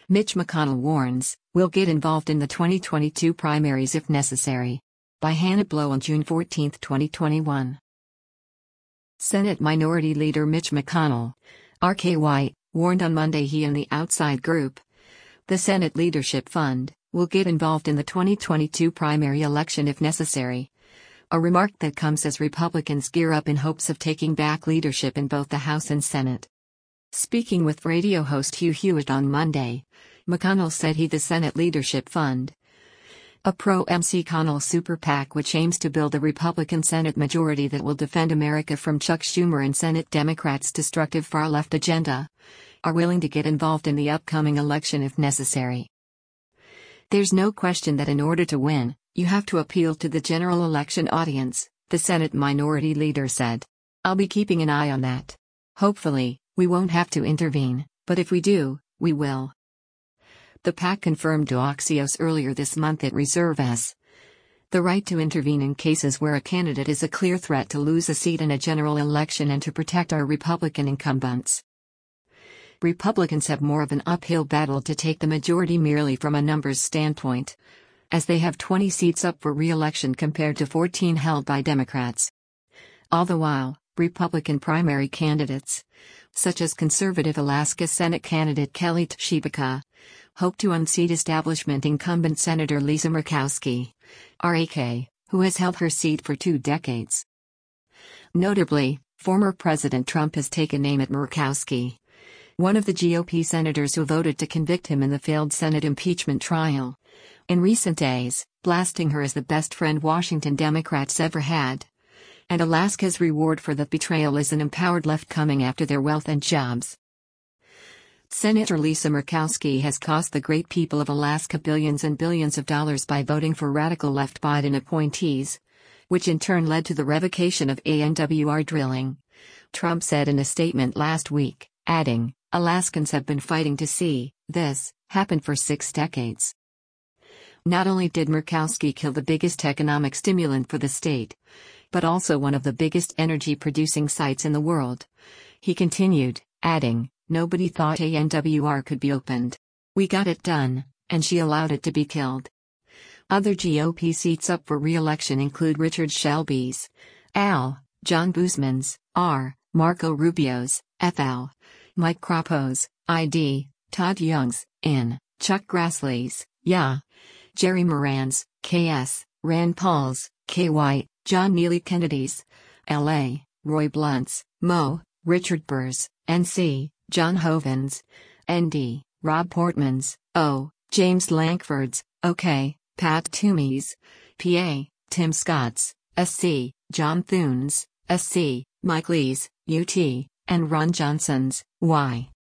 Mitch McConnell warns, we'll get involved in the 2022 primaries if necessary. By Hannah Blow on June 14, 2021. Senate Minority Leader Mitch McConnell, RKY, warned on Monday he and the Outside Group, the Senate Leadership Fund, will get involved in the 2022 primary election if necessary. A remark that comes as Republicans gear up in hopes of taking back leadership in both the House and Senate. Speaking with radio host Hugh Hewitt on Monday, McConnell said the Senate Leadership Fund, a pro-MC Connell super PAC which aims to build a Republican Senate majority that will defend America from Chuck Schumer and Senate Democrats' destructive far-left agenda, are willing to get involved in the upcoming election if necessary. There's no question that in order to win, you have to appeal to the general election audience, the Senate Minority Leader said. I'll be keeping an eye on that. Hopefully, we won't have to intervene, but if we do, we will. The PAC confirmed to Axios earlier this month it reserves the right to intervene in cases where a candidate is a clear threat to lose a seat in a general election and to protect our Republican incumbents. Republicans have more of an uphill battle to take the majority merely from a numbers standpoint, as they have 20 seats up for re-election compared to 14 held by Democrats. All the while, Republican primary candidates, such as conservative Alaska Senate candidate Kelly Tshibaka, hope to unseat establishment incumbent Senator Lisa Murkowski, RAK, who has held her seat for 2 decades. Notably, former President Trump has taken aim at Murkowski, one of the GOP senators who voted to convict him in the failed Senate impeachment trial, in recent days, blasting her as the best friend Washington Democrats ever had. And Alaska's reward for that betrayal is an empowered left coming after their wealth and jobs. Senator Lisa Murkowski has cost the great people of Alaska billions and billions of dollars by voting for radical left Biden appointees, which in turn led to the revocation of ANWR drilling, Trump said in a statement last week, adding, Alaskans have been fighting to see this happen for 6 decades. Not only did Murkowski kill the biggest economic stimulant for the state, but also one of the biggest energy-producing sites in the world. He continued, adding, nobody thought ANWR could be opened. We got it done, and she allowed it to be killed. Other GOP seats up for re-election include Richard Shelby's, AL, John Boozman's, R, Marco Rubio's, FL, Mike Crapo's, ID, Todd Young's, N, Chuck Grassley's, YA, Jerry Moran's, KS, Rand Paul's, KY, John Neely Kennedy's, LA, Roy Blunt's, MO, Richard Burr's, NC, John Hoeven's, ND, Rob Portman's, O, James Lankford's, OK, Pat Toomey's, PA, Tim Scott's, SC, John Thune's, SC, Mike Lee's, UT, and Ron Johnson's, Y.